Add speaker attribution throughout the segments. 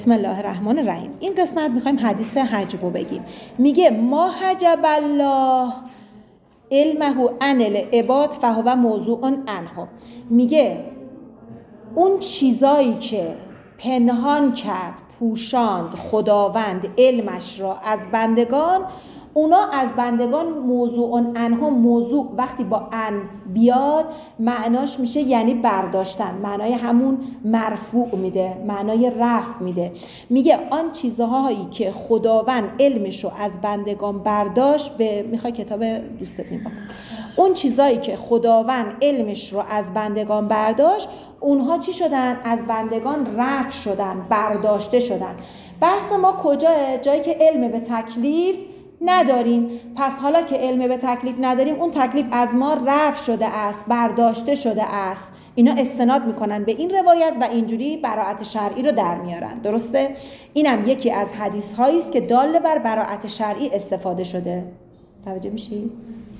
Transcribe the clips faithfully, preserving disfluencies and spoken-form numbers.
Speaker 1: بسم الله الرحمن الرحیم. این قسمت میخوایم حدیث حجب رو بگیم. میگه ما حجب الله علمه عن العباد فهو موضوع عنه. میگه اون چیزایی که پنهان کرد، پوشاند خداوند علمش را از بندگان، اونا از بندگان موضوع عنه. موضوع وقتی با ان بیاد معناش میشه یعنی برداشتن، معنای همون مرفوع میده، معنای رفع میده. میگه آن چیزهایی که خداوند علمش رو از بندگان برداشت، به میخوای کتاب دوستت میبینم، اون چیزهایی که خداوند علمش رو از بندگان برداشت، اونها چی شدن؟ از بندگان رفع شدن، برداشته شدن. بحث ما کجاه؟ جایی که علم به تکلیف نداریم. پس حالا که علم به تکلیف نداریم، اون تکلیف از ما رفع شده است، برداشته شده است. اینا استناد میکنن به این روایت و اینجوری براءت شرعی رو در میارن. درسته؟ اینم یکی از حدیث هایی است که دال بر براءت شرعی استفاده شده. توجه میشی؟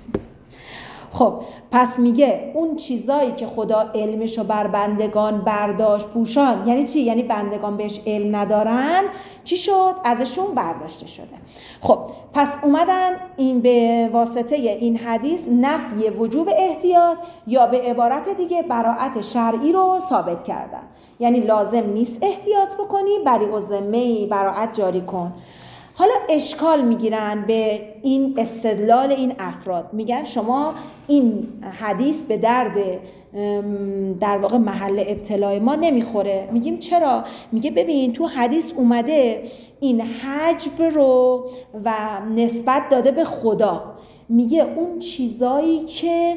Speaker 1: خب پس میگه اون چیزایی که خدا علمشو بر بندگان برداشت، پوشان، یعنی چی؟ یعنی بندگان بهش علم ندارن، چی شد؟ ازشون برداشته شده. خب پس اومدن این به واسطه این حدیث نفی وجوب احتیاط یا به عبارت دیگه براءت شرعی رو ثابت کردن. یعنی لازم نیست احتیاط بکنی، بری الذمه براءت جاری کن. حالا اشکال میگیرن به این استدلال این افراد، میگن شما این حدیث به درد در واقع محل ابتلای ما نمیخوره. میگیم چرا؟ میگه ببین تو حدیث اومده این حجب رو و نسبت داده به خدا. میگه اون چیزایی که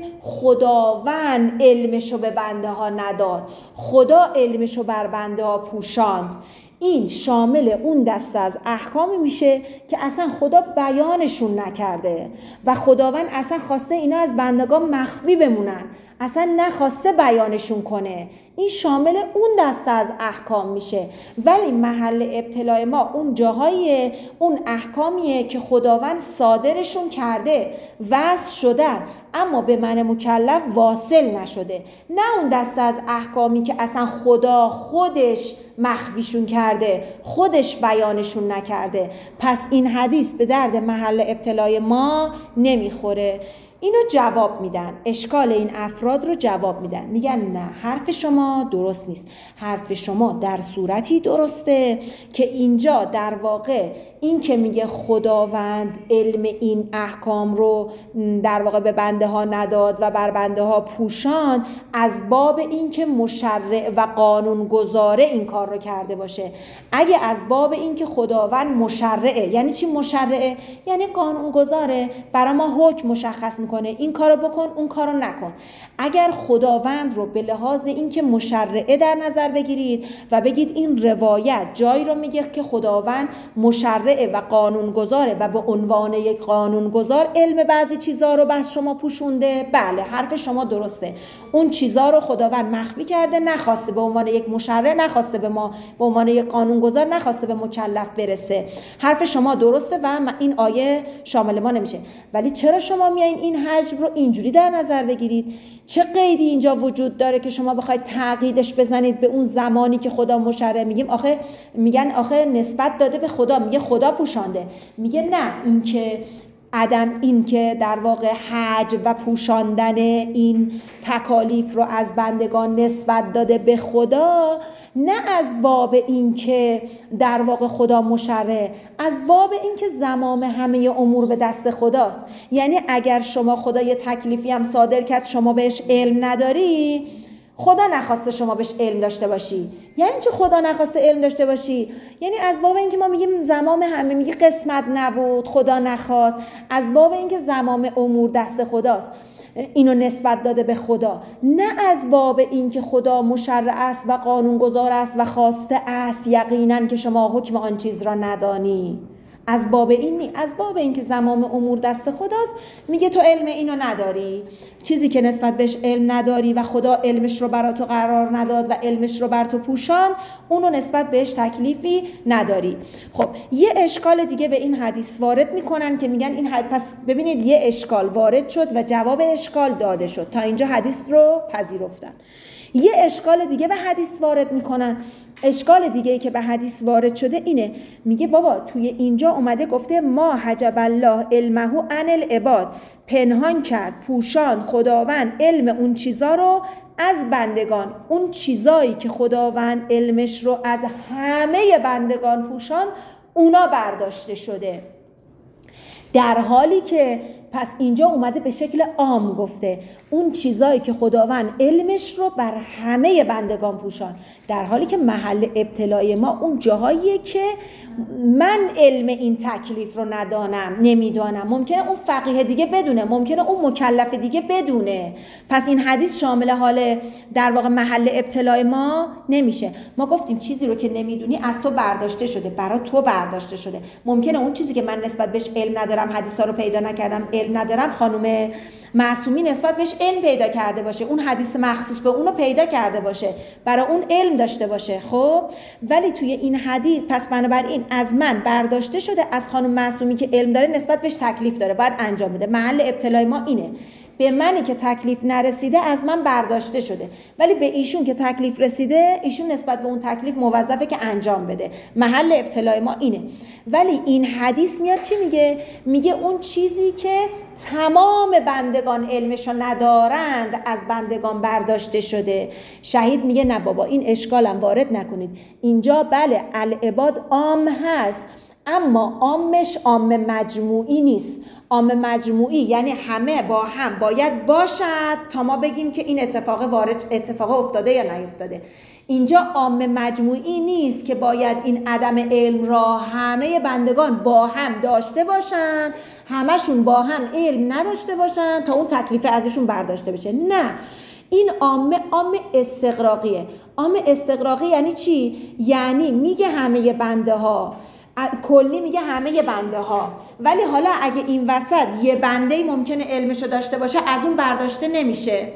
Speaker 1: خداوند علمشو به بنده ها نداد، خدا علمشو بر بنده ها پوشاند، این شامل اون دسته از احکامی میشه که اصلا خدا بیانشون نکرده و خداوند اصلا خواسته اینا از بندگان مخفی بمونن، اصلا نخواسته بیانشون کنه. این شامل اون دسته از احکام میشه. ولی محل ابتلای ما اون جاهاییه، اون احکامیه که خداوند صادرشون کرده، وصل شدن، اما به من مکلف واصل نشده. نه اون دسته از احکامی که اصلا خدا خودش مخفیشون کرده، خودش بیانشون نکرده. پس این حدیث به درد محل ابتلای ما نمیخوره. اینو جواب میدن، اشکال این افراد رو جواب میدن، میگن نه، حرف شما درست نیست. حرف شما در صورتی درسته که اینجا در واقع این که میگه خداوند علم این احکام رو در واقع به بنده ها نداد و بر بنده ها پوشاند، از باب این که مشرع و قانون گذاره این کار رو کرده باشه. اگه از باب این که خداوند مشرعه، یعنی چی مشرعه؟ یعنی قانون گذاره، برای ما حکم مشخص میکنه این کارو بکن، اون کارو نکن. اگر خداوند رو به لحاظ این که مشرعه در نظر بگیرید و بگید این روایت جایی رو میگه که خداوند مشرع و قانونگذاره و به عنوان یک قانونگذار علم بعضی چیزا رو بس شما پوشونده، بله حرف شما درسته. اون چیزا رو خداوند مخفی کرده، نخواسته به عنوان یک مشرع، نخواسته به ما به عنوان یک قانونگذار، نخواسته به مکلف برسه. حرف شما درسته و این آیه شامل ما نمیشه. ولی چرا شما میایین این حجب رو اینجوری در نظر بگیرید؟ چه قیدی اینجا وجود داره که شما بخواید تعقیدش بزنید به اون زمانی که خدا مشرع؟ میگیم آخه میگن آخه نسبت داده به خدا، میگه خدا پوشانده. میگه نه، این که عدم این که در واقع حجب و پوشاندن این تکالیف رو از بندگان نسبت داده به خدا، نه از باب این که در واقع خدا مشرع، از باب این که زمام همه امور به دست خداست. یعنی اگر شما خدا یه تکلیفی هم صادر کرد شما بهش علم نداری، خدا نخواسته شما بهش علم داشته باشی. یعنی چه خدا نخواسته علم داشته باشی؟ یعنی از باب اینکه ما میگیم زمام همه، میگه قسمت نبود، خدا نخواست، از باب اینکه زمام امور دست خداست اینو نسبت داده به خدا، نه از باب اینکه خدا مشرع است و قانونگذار است و خواسته است یقینا که شما حکم آن چیز را ندانی. از باب این نی، از باب این که زمام امور دست خداست. میگه تو علم اینو نداری، چیزی که نسبت بهش علم نداری و خدا علمش رو برا تو قرار نداد و علمش رو بر تو پوشان، اونو نسبت بهش تکلیفی نداری. خب یه اشکال دیگه به این حدیث وارد میکنن که میگن این حدیث، پس ببینید یه اشکال وارد شد و جواب اشکال داده شد. تا اینجا حدیث رو پذیرفتن. یه اشکال دیگه به حدیث وارد میکنن، اشکال دیگه ای که به حدیث وارد شده اینه، میگه بابا توی اینجا اومده گفته ما حجب الله علمه عن العباد، پنهان کرد پوشان خداوند علم اون چیزا رو از بندگان. اون چیزایی که خداوند علمش رو از همه بندگان پوشان، اونا برداشته شده. در حالی که پس اینجا اومده به شکل عام گفته اون چیزایی که خداوند علمش رو بر همه بندگان پوشان، در حالی که محل ابتلای ما اون جاهاییه که من علم این تکلیف رو ندانم، نمیدانم، ممکنه اون فقیه دیگه بدونه، ممکنه اون مکلف دیگه بدونه. پس این حدیث شامل حال در واقع محل ابتلای ما نمیشه. ما گفتیم چیزی رو که نمیدونی از تو برداشته شده، برای تو برداشته شده. ممکنه اون چیزی که من نسبت بهش علم ندارم، حدیثا رو پیدا نکردم، علم ندارم، خانم معصومی نسبت بهش علم پیدا کرده باشه، اون حدیث مخصوص به اونو پیدا کرده باشه، برای اون علم داشته باشه. خب ولی توی این حدیث پس بنابراین از من برداشته شده، از خانم معصومی که علم داره نسبت بهش تکلیف داره، باید انجام بده. محل ابتلای ما اینه، به منی که تکلیف نرسیده از من برداشته شده، ولی به ایشون که تکلیف رسیده، ایشون نسبت به اون تکلیف موظفه که انجام بده. محل ابتلای ما اینه. ولی این حدیث میاد چی میگه؟ میگه اون چیزی که تمام بندگان علمشو ندارند از بندگان برداشته شده. شهید میگه نه بابا این اشکالم وارد نکنید، اینجا بله العباد عام هست، اما عامش عام مجموعی نیست. عام مجموعی یعنی همه با هم باید باشد تا ما بگیم که این اتفاق وارد اتفاق افتاده یا نیفتاده. اینجا عام مجموعی نیست که باید این عدم علم را همه بندگان با هم داشته باشن، همشون با هم علم نداشته باشن تا اون تکلیف ازشون برداشته بشه. نه، این عام عام استغراقیه. عام استغراقی یعنی چی؟ یعنی میگه همه بنده ها، کلی میگه همه بنده ها، ولی حالا اگه این وسط یه بنده‌ای ممکنه علمشو داشته باشه، از اون برداشته نمیشه.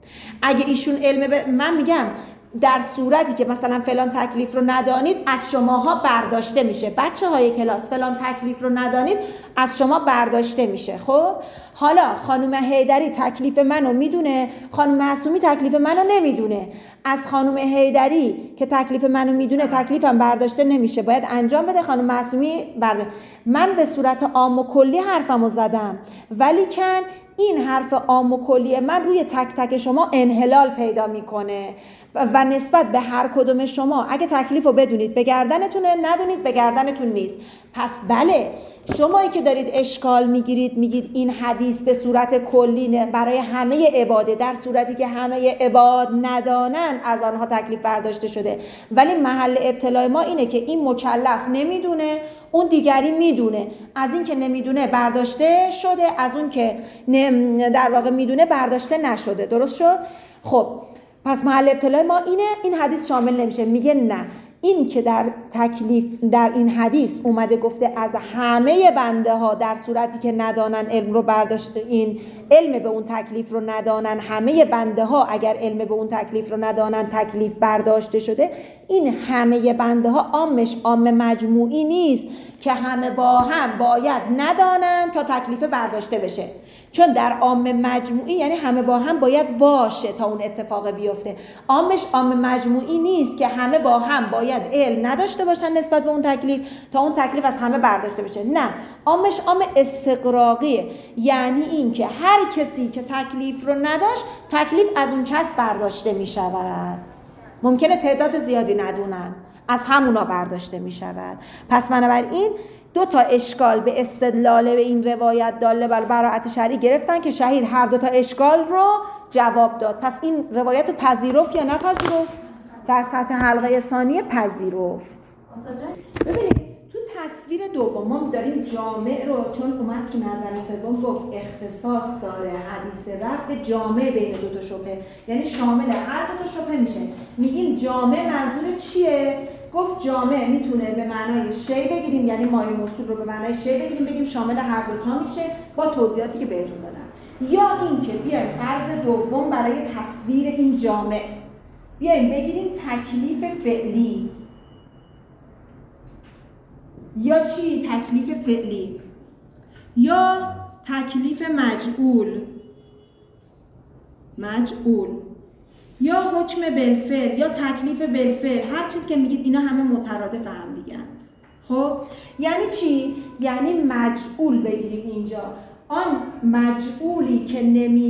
Speaker 1: اگه ایشون علم ب... من میگم در صورتی که مثلا فلان تکلیف رو ندانید از شماها برداشته میشه. بچه های کلاس فلان تکلیف رو ندانید از شما برداشته میشه. خب حالا خانم حیدری تکلیف منو میدونه، خانم معصومی تکلیف منو نمیدونه. از خانم حیدری که تکلیف منو میدونه تکلیفم برداشته نمیشه، باید انجام بده، خانم معصومی برداشت. من به صورت عام و کلی حرفمو زدم، ولی کن این حرف عام و کلی من روی تک تک شما انحلال پیدا میکنه و نسبت به هر کدوم شما اگه تکلیف رو بدونید به گردنتونه، ندونید به گردنتون نیست. پس بله شمایی که دارید اشکال میگیرید میگید این حدیث به صورت کلی برای همه عباده، در صورتی که همه عباد ندانن از آنها تکلیف برداشته شده، ولی محل ابتلای ما اینه که این مکلف نمیدونه، اون دیگری میدونه. از این که نمیدونه برداشته شده، از اون که در واقع میدونه برداشته نشده. درست شد؟ خب پس محل ابتلای ما اینه، این حدیث شامل نمیشه. میگه نه، این که در تکلیف در این حدیث اومده گفته از همه بنده ها در صورتی که ندانن علم رو برداشته، این علم به اون تکلیف رو ندانن، همه بنده ها اگر علم به اون تکلیف رو ندانن تکلیف برداشته شده، این همه بنده ها عامش عام مجموعی نیست که همه با هم باید ندانن تا تکلیف برداشته بشه. چون در عام مجموعی یعنی همه با هم باید باشه تا اون اتفاق بیفته. عامش عام مجموعی نیست که همه با هم باید علم نداشته باشن نسبت به اون تکلیف تا اون تکلیف از همه برداشته بشه. نه، عامش عام استقراقیه، یعنی این که هر کسی که تکلیف رو نداشت تکلیف از اون کس برداشته می شود. ممکنه تعداد زیادی ندونن، از همونا برداشته می شود. پس بنابراین دو تا اشکال به استدلال به این روایت داله بر براءت شرعی گرفتن که شهید هر دو تا اشکال رو جواب داد. پس این روایت رو پذیرفت یا نپذیرفت؟ در سطح حلقه ثانیه پذیرفت. ببینید تو تصویر دوم ما داریم جامع رو، چون اومد تو نظر سوم گفت اختصاص داره حدیث رفع به جامع بین دو تا شبهه، یعنی شامل هر دو تا شبهه میشه. میگیم جامع منظور چیه؟ گفت جامع میتونه به معنای شی بگیریم، یعنی مایه موصول رو به معنای شی بگیریم، بگیم شامل هر دو تا میشه با توضیحاتی که بهتون دادم. یا اینکه بیایم فرض دوم برای تصویر این جامع بیایم بگیریم تکلیف فعلی. یا چی؟ تکلیف فعلی یا تکلیف مجعول. مجعول یا حکم بالفعل یا تکلیف بالفعل، هر چیز که میگید اینا همه مترادف هم دیگه. خب یعنی چی؟ یعنی مجعول بگیریم اینجا. آن مجعولی که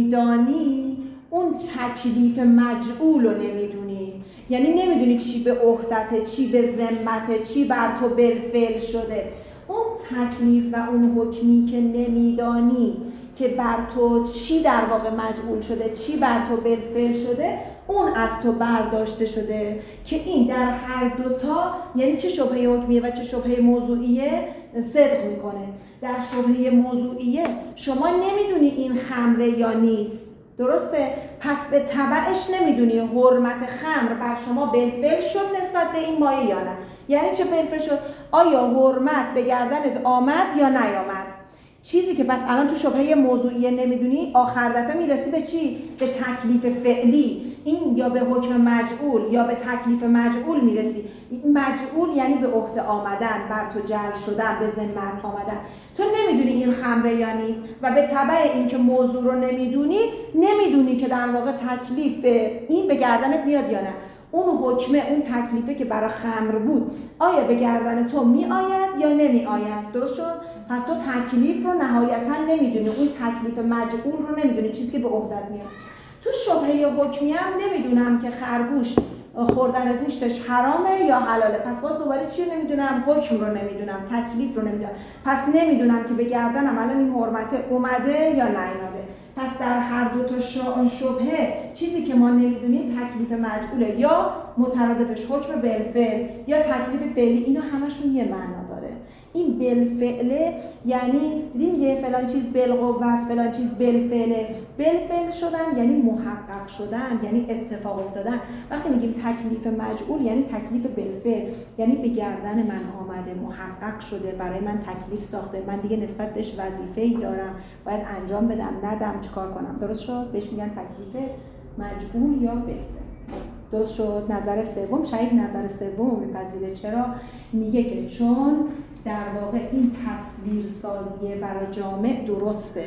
Speaker 1: نمیدانی اون تکلیف مجعول رو نمیدونی، یعنی نمیدونی چی به عهدته، چی به ذمته، چی بر تو بالفعل شده. اون تکلیف و اون حکمی که نمیدانی که بر تو چی در واقع مجعول شده، چی بر تو بالفعل شده، اون از تو برداشته شده که این در هر دوتا، یعنی چه شبهه حکمیه و چه شبهه موضوعیه صدق میکنه. در شبهه موضوعیه شما نمیدونی این خمره یا نیست، درسته؟ پس به تبعش نمیدونی حرمت خمر بر شما بالفعل شد نسبت به این مایه یا نه. یعنی چه بالفعل شد؟ آیا حرمت به گردنت آمد یا نیامد؟ چیزی که پس الان تو شبهه موضوعیه نمیدونی، آخر دفعه میرسی به چی؟ به تکلیف فعلی. این یا به حکم مجعول یا به تکلیف مجعول میرسی. مجعول یعنی به عهده آمدن، بر تو جعل شدن، به ذمت آمدن. تو نمیدونی این خمره یا نیست و به تبع این که موضوع رو نمیدونی، نمیدونی که در واقع تکلیف این به گردنت میاد یا نه. اون حکمه، اون تکلیفه که برای خمر بود، آیا به گردن تو می آید یا نمی آید؟ درست شد؟ پس تو تکلیف رو نهایتا نمیدونی، اون تکلیف مجعول رو نمیدونی، چیزی که به عهدت میاد. تو شبهه حکمی هم نمیدونم که خرگوش خوردن گوشتش حرامه یا حلاله، پس باز دوباره چی رو نمیدونم؟ حکم رو نمیدونم، تکلیف رو نمیدونم. پس نمیدونم که به گردنم الان این حرمت اومده یا نیامده. پس در هر دو تا شبهه چیزی که ما نمیدونیم تکلیف مجعوله، یا مترادفش حکم بالفعل یا تکلیف فعلی. اینا همشون یه معنا داره. این بالفعله یعنی دیدیم یه فلان چیز بالقوه است، فلان چیز بالفعله. بالفعل شدن یعنی محقق شدن، یعنی اتفاق افتادن. وقتی میگیم تکلیف مجعول یعنی تکلیف بالفعل، یعنی به گردن من آمده، محقق شده، برای من تکلیف ساخته، من دیگه نسبت بهش وظیفه‌ای دارم، باید انجام بدم، ندم چیکار کنم. درست شد؟ بهش میگن تکلیف مجعول یا بالفعل. درست شد؟ نظر سوم، شاید نظر سوم میپذیره. چرا؟ میگه که چون در واقع این تصویر سازی برای جامع درسته.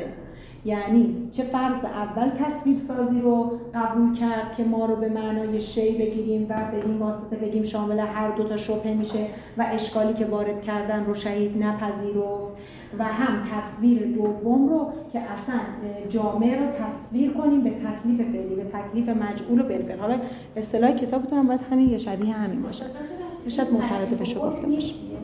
Speaker 1: یعنی چه فرض اول تصویر سازی رو قبول کرد که ما رو به معنای شی بگیریم و به این واسطه بگیم شامل هر دو تا شبهه میشه و اشکالی که وارد کردن رو شهید نپذیرفت، و هم تصویر دوم رو که اصلا جامع رو تصویر کنیم به تکلیف فعلی، به تکلیف مجعول و بالفعل. حالا اصطلاح کتابتون هم باید همین یا شبیه همین باشه، شاید مترادفش رو گفته باشه.